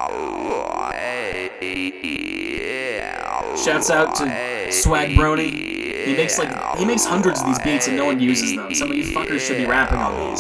Shouts out to Swag Brony. He makes hundreds of these beats and no one uses them. Some of you fuckers should be rapping on these.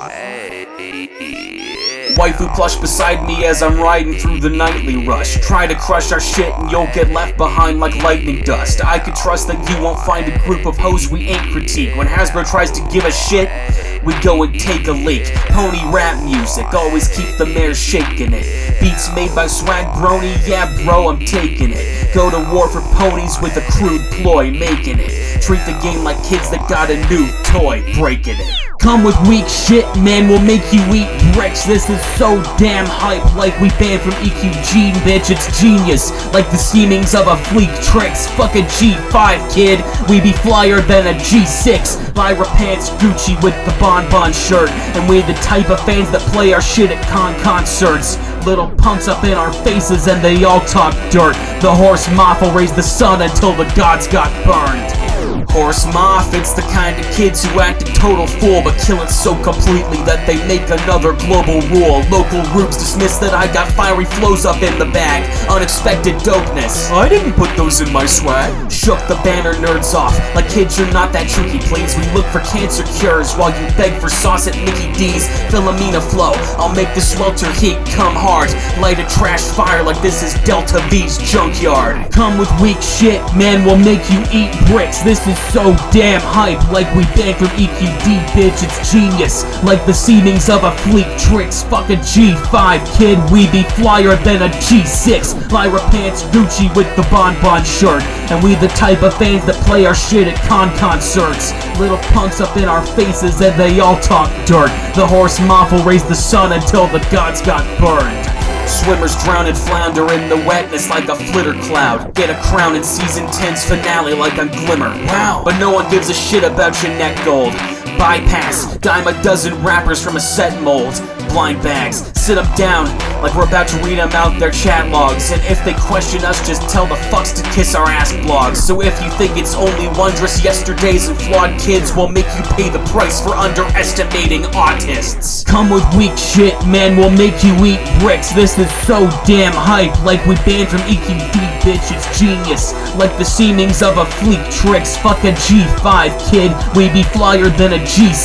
Waifu plush beside me as I'm riding through the nightly rush. Try to crush our shit and you'll get left behind like lightning dust. I could trust that you won't find a group of hoes we ain't critique. When Hasbro tries to give a shit, we go and take a leak. Pony rap music, always keep the mares shaking it. Beats made by Swag Brony, yeah bro, I'm taking it. Go to war for ponies with a crude ploy, making it. Treat the game like kids that got a new toy, breaking it. Come with weak shit, man, we'll make you eat bricks. This is so damn hype, like we banned from EQG, bitch, it's genius. Like the schemings of a Fleek Tricks. Fuck a G5, kid, we be flyer than a G6. Lyra pants, Gucci with the bonbon shirt. And we the type of fans that play our shit at concerts. Little punks up in our faces and they all talk dirt. The horse moth will raise the sun until the gods got burned. Horse moth, it's the kind of kids who act a total fool but kill it so completely that they make another global rule. Local groups dismiss that I got fiery flows up in the bag. Unexpected dopeness, I didn't put those in my swag. Shook the banner nerds off, like kids you're not that tricky please. We look for cancer cures while you beg for sauce at Mickey D's. Philomena flow, I'll make the swelter heat come hard. Light a trash fire like this is Delta V's junkyard. Come with weak shit, man, we'll make you eat bricks. This is so damn hype, like we banned from EQD, bitch, it's genius. Like the seedings of a Fleek Tricks. Fuck a G5, kid, we be flyer than a G6. Lyra pants, Gucci with the bonbon shirt. And we the type of fans that play our shit at concerts. Little punks up in our faces and they all talk dirt. The horse moth will raise the sun until the gods got burned. Swimmers drown and flounder in the wetness like a flitter cloud. Get a crown in season 10's finale like I'm Glimmer. Wow, but no one gives a shit about your neck gold. Bypass, dime a dozen rappers from a set mold. Blind bags, sit them down like we're about to read them out their chat logs. And if they question us, just tell the fucks to kiss our ass blogs. So if you think it's only wondrous yesterdays and flawed kids, we'll make you pay the price for underestimating autists. Come with weak shit, man, we'll make you eat bricks. This is so damn hype, like we banned from EQD, bitch, it's genius. Like the seemings of a Fleek Tricks. Fuck a G5, kid, we be flyer than a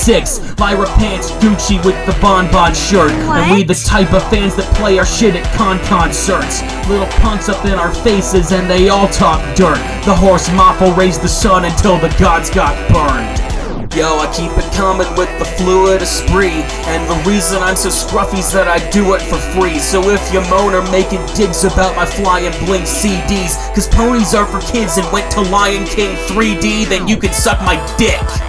G6. Lyra pants, Gucci with the bonbon shirt. What? And we the type of fans that play our shit at concerts. Little punks up in our faces and they all talk dirt. The horse moth will raise the sun until the gods got burned. Yo, I keep it coming with the fluid esprit. And the reason I'm so scruffy's that I do it for free. So if you moan or making digs about my fly and blink CDs, cause ponies are for kids and went to Lion King 3D, then you can suck my dick.